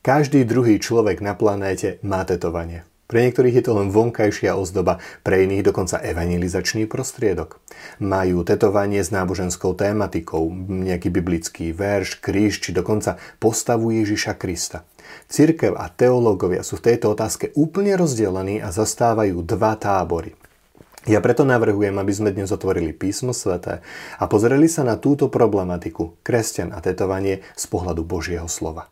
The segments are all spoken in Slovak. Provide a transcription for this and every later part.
Každý druhý človek na planéte má tetovanie. Pre niektorých je to len vonkajšia ozdoba, pre iných dokonca evangelizačný prostriedok. Majú tetovanie s náboženskou tématikou, nejaký biblický verš, kríž či dokonca postavu Ježiša Krista. Cirkev a teológovia sú v tejto otázke úplne rozdelení a zastávajú dva tábory. Ja preto navrhujem, aby sme dnes otvorili Písmo sväté a pozreli sa na túto problematiku, kresťan a tetovanie, z pohľadu Božieho slova.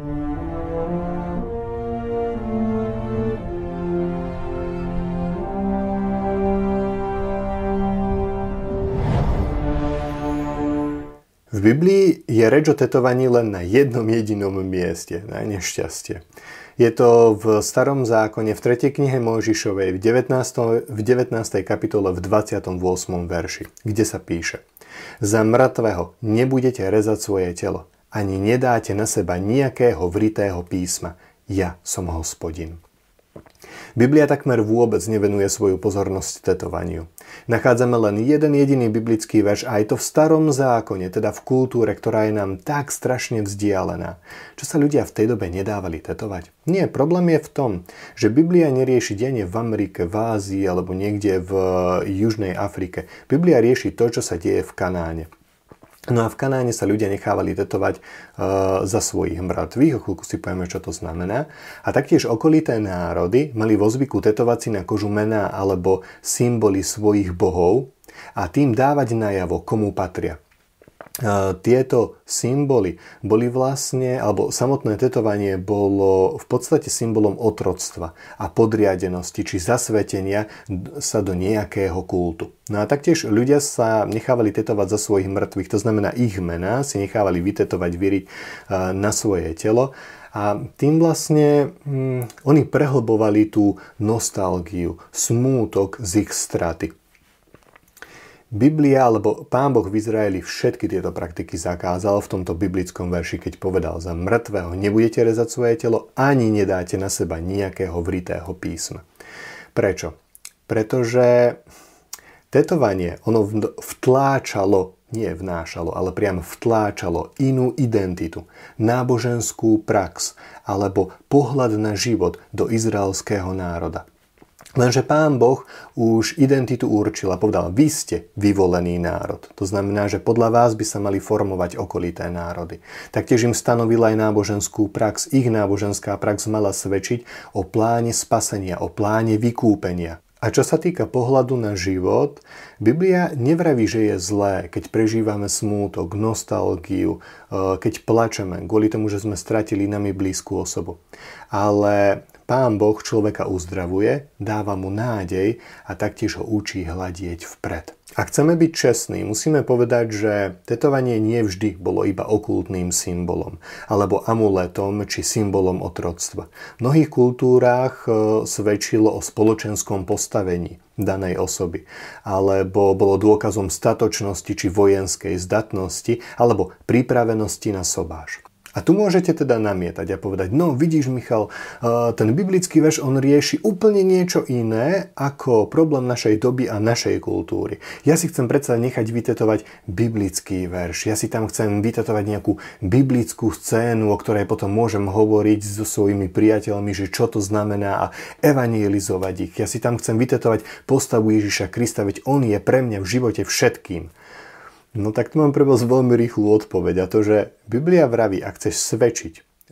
V Biblii je reč o tetovaní len na jednom jedinom mieste, na nešťastie. Je to v Starom zákone, v 3. knihe Mojžišovej, v 19. kapitole, v 28. verši, kde sa píše: Za mŕtvého nebudete rezať svoje telo, ani nedáte na seba nejakého vritého písma. Ja som Hospodin. Biblia takmer vôbec nevenuje svoju pozornosť tetovaniu. Nachádzame len jeden jediný biblický verš, a je to v Starom zákone, teda v kultúre, ktorá je nám tak strašne vzdialená. Čo sa ľudia v tej dobe nedávali tetovať? Nie, problém je v tom, že Biblia nerieši dejanie v Amerike, v Ázii alebo niekde v Južnej Afrike. Biblia rieši to, čo sa deje v Kanáne. No a v Kanáne sa ľudia nechávali tetovať za svojich mŕtvych, o chvíľku si povieme, čo to znamená. A taktiež okolité národy mali vo zvyku tetovať si na kožu mená alebo symboly svojich bohov a tým dávať najavo, komu patria. Tieto symboly boli vlastne, alebo samotné tetovanie bolo v podstate symbolom otroctva a podriadenosti či zasvetenia sa do nejakého kultu. No a taktiež ľudia sa nechávali tetovať za svojich mŕtvych, to znamená ich mená si nechávali vytetovať, vyriť na svoje telo. A tým vlastne oni prehlbovali tú nostalgiu, smútok z ich straty. Biblia, alebo Pán Boh v Izraeli všetky tieto praktiky zakázal v tomto biblickom verši, keď povedal: Za mŕtvého nebudete rezať svoje telo, ani nedáte na seba nejakého vritého písma. Prečo? Pretože tetovanie, ono vtláčalo, nie vnášalo, ale priam vtláčalo inú identitu, náboženskú prax alebo pohľad na život do izraelského národa. Lenže Pán Boh už identitu určil a povedal: vy ste vyvolený národ. To znamená, že podľa vás by sa mali formovať okolité národy. Taktiež im stanovil aj náboženskú prax. Ich náboženská prax mala svedčiť o pláne spasenia, o pláne vykúpenia. A čo sa týka pohľadu na život, Biblia nevraví, že je zlé, keď prežívame smútok, nostalgiu, keď plačeme kvôli tomu, že sme stratili nami blízku osobu. Ale Pán Boh človeka uzdravuje, dáva mu nádej a taktiež ho učí hľadieť vpred. Ak chceme byť čestní, musíme povedať, že tetovanie nie vždy bolo iba okultným symbolom alebo amuletom či symbolom otroctva. V mnohých kultúrách svedčilo o spoločenskom postavení danej osoby, alebo bolo dôkazom statočnosti či vojenskej zdatnosti alebo pripravenosti na sobáš. A tu môžete teda namietať a povedať: no vidíš, Michal, ten biblický verš, on rieši úplne niečo iné ako problém našej doby a našej kultúry. Ja si chcem predsa nechať vytetovať biblický verš. Ja si tam chcem vytetovať nejakú biblickú scénu, o ktorej potom môžem hovoriť so svojimi priateľmi, že čo to znamená, a evangelizovať ich. Ja si tam chcem vytetovať postavu Ježiša Krista, veď on je pre mňa v živote všetkým. No tak tu mám pre vás veľmi rýchlu odpoveď, a to, že Biblia vraví, ak chceš svedčiť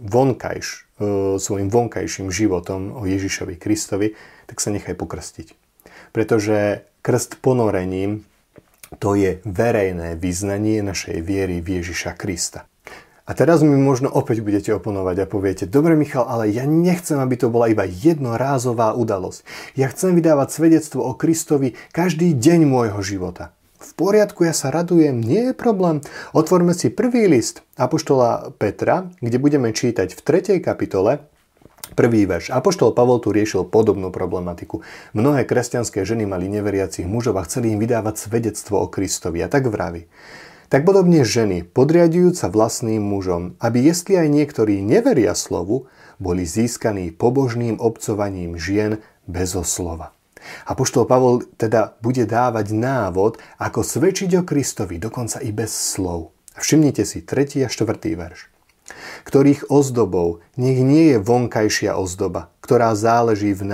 svojim vonkajším životom o Ježišovi Kristovi, tak sa nechaj pokrstiť. Pretože krst ponorením, to je verejné vyznanie našej viery v Ježiša Krista. A teraz mi možno opäť budete oponovať a poviete: dobre, Michal, ale ja nechcem, aby to bola iba jednorázová udalosť. Ja chcem vydávať svedectvo o Kristovi každý deň môjho života. V poriadku, ja sa radujem, nie je problém. Otvorme si prvý list apoštola Petra, kde budeme čítať v 3. kapitole, 1. verš. Apoštol Pavol tu riešil podobnú problematiku. Mnohé kresťanské ženy mali neveriacich mužov a chceli im vydávať svedectvo o Kristovi. A tak vraví: tak podobne ženy, podriaďujúc sa vlastným mužom, aby jestli aj niektorí neveria slovu, boli získaní pobožným obcovaním žien bezo slova. Apoštol Pavol teda bude dávať návod, ako svedčiť o Kristovi, dokonca i bez slov. Všimnite si 3. a 4. verš. ktorých ozdobou nech nie je vonkajšia ozdoba, ktorá záleží v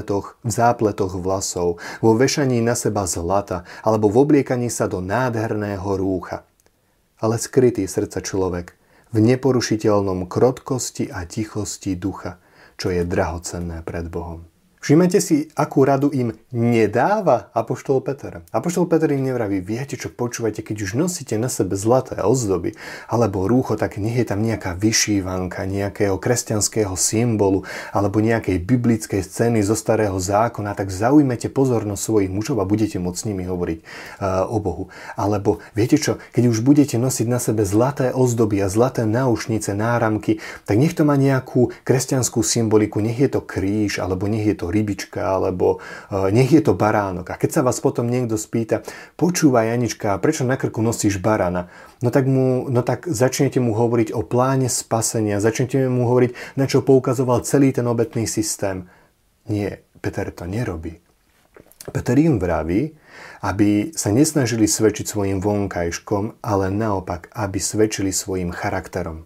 zápletoch vlasov, vo vešaní na seba zlata alebo v obliekaní sa do nádherného rúcha. Ale skrytý srdca človek v neporušiteľnom krotkosti a tichosti ducha, čo je drahocenné pred Bohom. Všimnite si, akú radu im nedáva apoštol Peter. Apoštol Peter im nevraví, viete čo, počúvajte, keď už nosíte na sebe zlaté ozdoby alebo rúcho, tak nech je tam nejaká vyšívanka, nejakého kresťanského symbolu alebo nejakej biblickej scény zo starého zákona, tak zaujmete pozornosť svojich mužov a budete môcť s nimi hovoriť o Bohu. Alebo viete čo, keď už budete nosiť na sebe zlaté ozdoby a zlaté náušnice, náramky, tak nech to má nejakú kresťanskú symboliku, nech je to kríž alebo nech je to rybička, alebo nech je to baránok. A keď sa vás potom niekto spýta, počúvaj Janička, prečo na krku nosíš barána? No tak začnete mu hovoriť o pláne spasenia, začnete mu hovoriť, na čo poukazoval celý ten obetný systém. Nie, Peter to nerobí. Peter im vraví, aby sa nesnažili svedčiť svojim vonkajškom, ale naopak, aby svedčili svojim charakterom.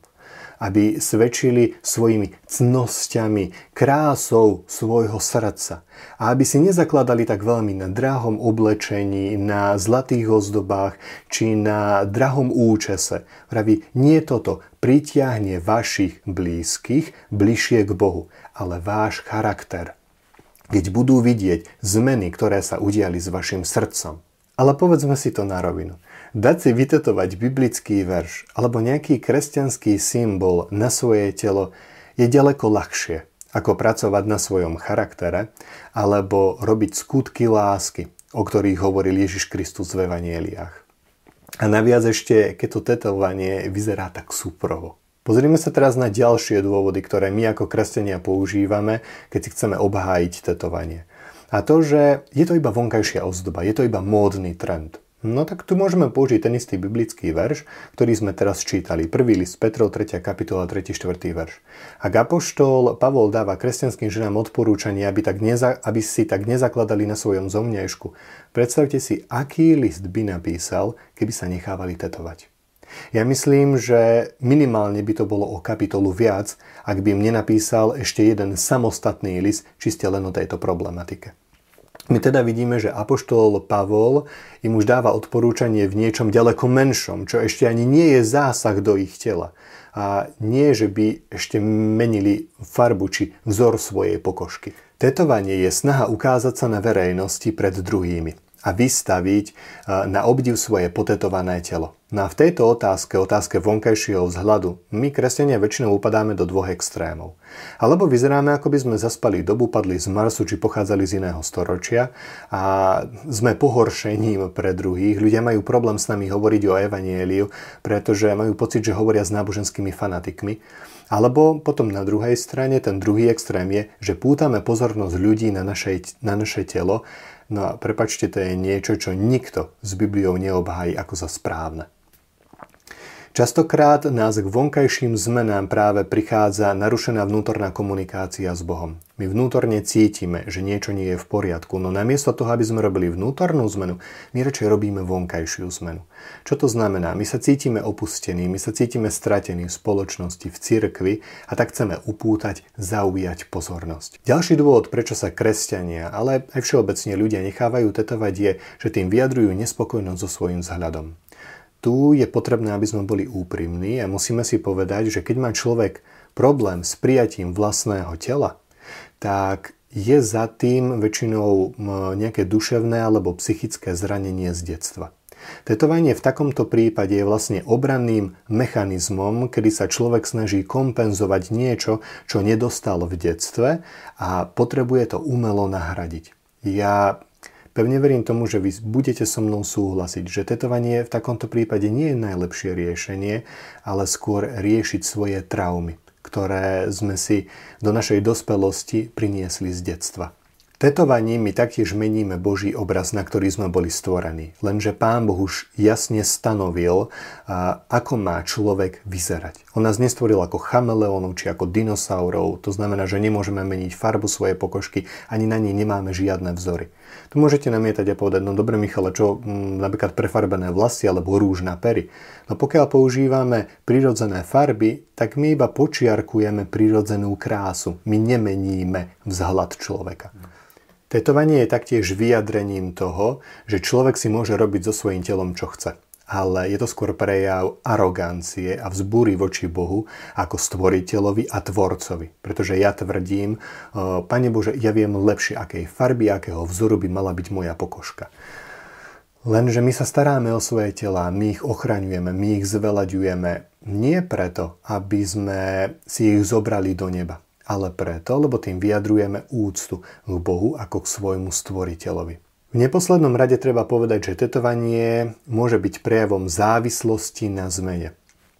Aby svedčili svojimi cnosťami, krásou svojho srdca. A aby si nezakladali tak veľmi na drahom oblečení, na zlatých ozdobách, či na drahom účese. Praví, nie toto pritiahne vašich blízkych bližšie k Bohu, ale váš charakter. Keď budú vidieť zmeny, ktoré sa udiali s vašim srdcom. Ale povedzme si to na rovinu. Dať si vytetovať biblický verš alebo nejaký kresťanský symbol na svoje telo je ďaleko ľahšie, ako pracovať na svojom charaktere alebo robiť skutky lásky, o ktorých hovoril Ježiš Kristus v evanjeliách. A naviac ešte, keď to tetovanie vyzerá tak súprovo. Pozrime sa teraz na ďalšie dôvody, ktoré my ako kresťania používame, keď si chceme obhájiť tetovanie. A to, že je to iba vonkajšia ozdoba, je to iba módny trend. No tak tu môžeme použiť ten istý biblický verš, ktorý sme teraz čítali. 1. list Petrov, 3. kapitola, 3. 4. verš. Ak apoštol Pavol dáva kresťanským ženám odporúčanie, aby si tak nezakladali na svojom zomňajšku, predstavte si, aký list by napísal, keby sa nechávali tetovať. Ja myslím, že minimálne by to bolo o kapitolu viac, ak by im nenapísal ešte jeden samostatný list čiste len o tejto problematike. My teda vidíme, že apoštol Pavol im už dáva odporúčanie v niečom ďaleko menšom, čo ešte ani nie je zásah do ich tela. A nie, že by ešte menili farbu či vzor svojej pokožky. Tetovanie je snaha ukázať sa na verejnosti pred druhými a vystaviť na obdiv svoje potetované telo. No a v tejto otázke vonkajšieho vzhľadu, my kresťania väčšinou upadáme do dvoch extrémov. Alebo vyzeráme, ako by sme zaspali dobu, padli z Marsu či pochádzali z iného storočia a sme pohoršením pre druhých. Ľudia majú problém s nami hovoriť o evanjeliu, pretože majú pocit, že hovoria s náboženskými fanatikmi. Alebo potom na druhej strane, ten druhý extrém je, že pútame pozornosť ľudí na naše telo. No a prepáčte, to je niečo, čo nikto s Bibliou neobhájí ako za správne. Častokrát nás k vonkajším zmenám práve prichádza narušená vnútorná komunikácia s Bohom. My vnútorne cítime, že niečo nie je v poriadku, no namiesto toho, aby sme robili vnútornú zmenu, my radšej robíme vonkajšiu zmenu. Čo to znamená? My sa cítime opustení, my sa cítime stratení v spoločnosti, v cirkvi a tak chceme upútať, zaujať pozornosť. Ďalší dôvod, prečo sa kresťania, ale aj všeobecne ľudia nechávajú tetovať, je, že tým vyjadrujú nespokojnosť so svojím vzhľadom. Tu je potrebné, aby sme boli úprimní a musíme si povedať, že keď má človek problém s prijatím vlastného tela, tak je za tým väčšinou nejaké duševné alebo psychické zranenie z detstva. Tetovanie v takomto prípade je vlastne obranným mechanizmom, kedy sa človek snaží kompenzovať niečo, čo nedostal v detstve a potrebuje to umelo nahradiť. Ja pevne verím tomu, že vy budete so mnou súhlasiť, že tetovanie v takomto prípade nie je najlepšie riešenie, ale skôr riešiť svoje traumy, ktoré sme si do našej dospelosti priniesli z detstva. Tetovaním my taktiež meníme Boží obraz, na ktorý sme boli stvorení. Lenže Pán Boh už jasne stanovil, ako má človek vyzerať. On nás nestvoril ako chameleónov či ako dinosaurov. To znamená, že nemôžeme meniť farbu svojej pokožky, ani na nej nemáme žiadne vzory. Tu môžete namietať a povedať, no dobre Michale, čo napríklad prefarbené vlasy alebo rúž na pery. No pokiaľ používame prirodzené farby, tak my iba počiarkujeme prirodzenú krásu. My nemeníme vzhľad človeka. Tetovanie je taktiež vyjadrením toho, že človek si môže robiť so svojím telom, čo chce. Ale je to skôr prejav arogancie a vzbúry voči Bohu ako stvoriteľovi a tvorcovi. Pretože ja tvrdím, Pane Bože, ja viem lepšie, akej farby, akého vzoru by mala byť moja pokožka. Lenže my sa staráme o svoje telá, my ich ochraňujeme, my ich zvelaďujeme. Nie preto, aby sme si ich zobrali do neba. Ale preto, lebo tým vyjadrujeme úctu k Bohu ako k svojmu stvoriteľovi. V neposlednom rade treba povedať, že tetovanie môže byť prejavom závislosti na zmene.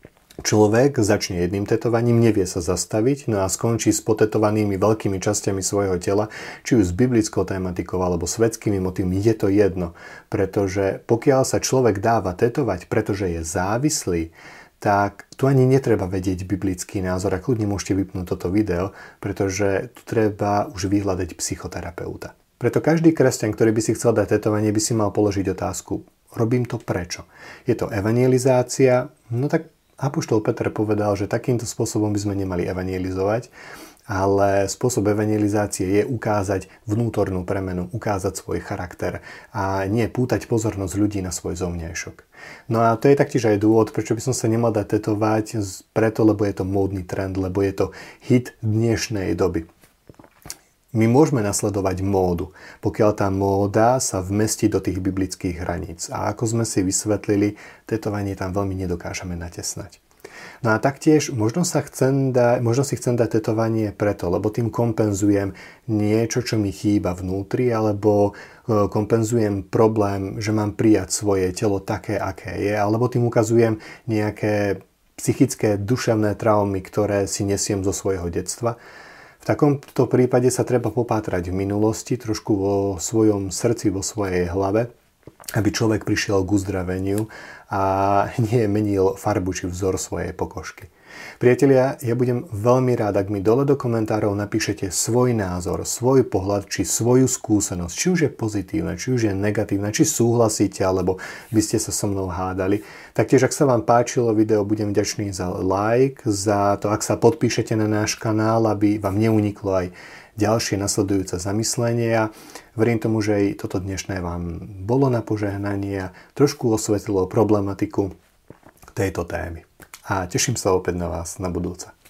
Človek začne jedným tetovaním, nevie sa zastaviť, no a skončí s potetovanými veľkými časťami svojho tela, či už s biblickou tematikou alebo svetskými motívmi, je to jedno. Pretože pokiaľ sa človek dáva tetovať, pretože je závislý, tak tu ani netreba vedieť biblický názor a kľudne môžete vypnúť toto video, pretože tu treba už vyhľadať psychoterapeuta. Preto každý kresťan, ktorý by si chcel dať tetovanie, by si mal položiť otázku, robím to prečo? Je to evangelizácia? No tak apoštol Peter povedal, že takýmto spôsobom by sme nemali evangelizovať, ale spôsob evangelizácie je ukázať vnútornú premenu, ukázať svoj charakter a nie pútať pozornosť ľudí na svoj zovňajšok. No a to je taktiež aj dôvod, prečo by som sa nemal dať tetovať, preto, lebo je to módny trend, lebo je to hit dnešnej doby. My môžeme nasledovať módu, pokiaľ tá móda sa vmestí do tých biblických hraníc. A ako sme si vysvetlili, tetovanie tam veľmi nedokážeme natesnať. No a taktiež možno si chcem dať tetovanie preto, lebo tým kompenzujem niečo, čo mi chýba vnútri, alebo kompenzujem problém, že mám prijať svoje telo také, aké je, alebo tým ukazujem nejaké psychické, duševné traumy, ktoré si nesiem zo svojho detstva. V takomto prípade sa treba popátrať v minulosti, trošku vo svojom srdci, vo svojej hlave, aby človek prišiel k uzdraveniu a nie menil farbu či vzor svojej pokožky. Priatelia, ja budem veľmi rád, ak mi dole do komentárov napíšete svoj názor, svoj pohľad či svoju skúsenosť, či už je pozitívna, či už je negatívna, či súhlasíte, alebo by ste sa so mnou hádali. Taktiež, ak sa vám páčilo video, budem vďačný za like, za to, ak sa podpíšete na náš kanál, aby vám neuniklo aj ďalšie nasledujúce zamyslenie. A verím tomu, že aj toto dnešné vám bolo na požehnanie a trošku osvetlilo problematiku tejto témy. A teším sa opäť na vás na budúce.